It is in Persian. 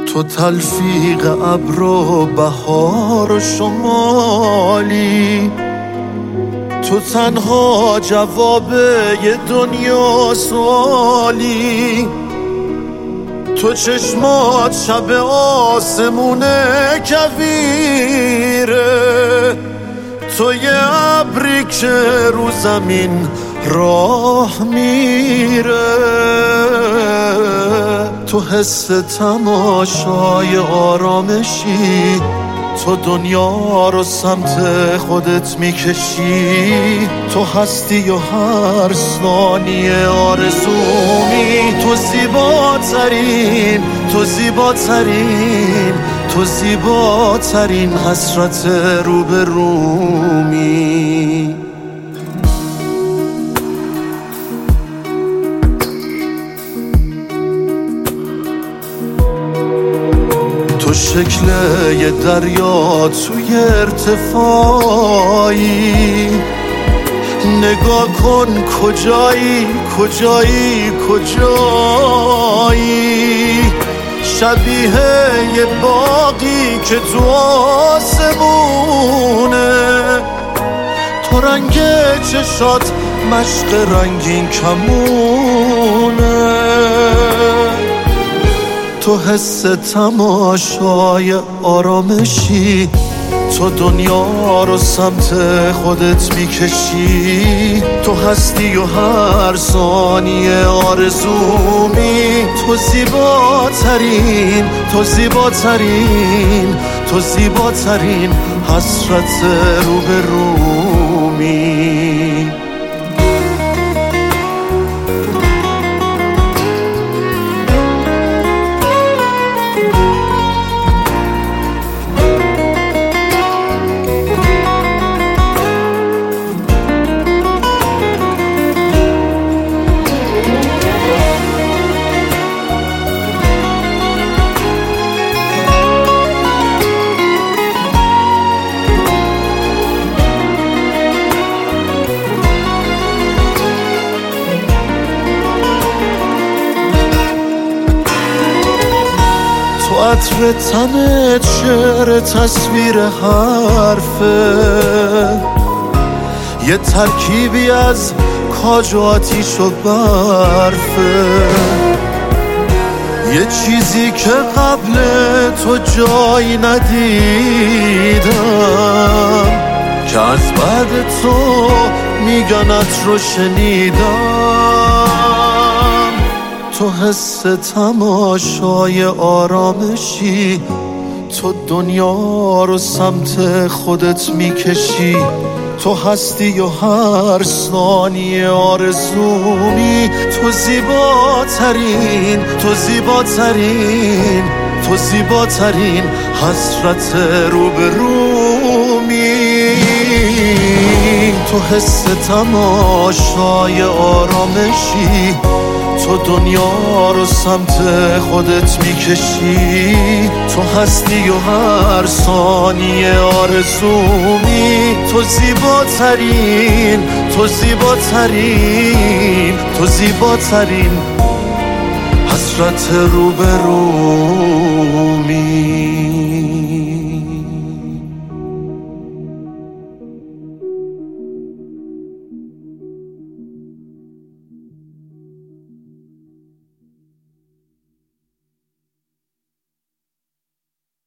تو تلفیق ابر و بهار و شمالی، تو تنها جواب یه دنیا سوالی، تو چشمات شب آسمونه کویره، تو یه ابری که رو زمین راه میره، تو حس تماشای آرامشی، تو دنیا رو سمت خودت میکشی، تو هستی و هر ثانیه آرزومی، تو زیباترین، تو زیباترین، تو زیباترین حسرت روبرومی. تو شکل یه دریا توی ارتفاعی، نگاه کن کجایی کجایی کجایی، شبیه یه باغی که تو آسمونه، تو رنگ چشات مشق رنگین کمونه، تو حس تماشای آرامشی، تو دنیا رو سمت خودت میکشی، تو هستی و هر ثانیه آرزومی، تو زیباترین، تو زیباترین، تو زیباترین حسرت روبرومی. تو عطر تنت شعر تصویر حرفه، یه ترکیبی از کاج و آتیش و برفه، یه چیزی که قبل تو جایی ندیدم، که از بعد تو میگنت رو شنیدم، تو حس تماشای آرامشی، تو دنیا رو سمت خودت میکشی، تو هستی و هر ثانیه آرزومی، تو زیباترین، تو زیباترین، تو زیباترین حسرت روبرومی، تو حس تماشای آرامشی، تو دنیا رو سمت خودت میکشی، تو هستی و هر ثانیه آرزومی، تو زیباترین، تو زیباترین، تو زیباترین حسرت روبرومی.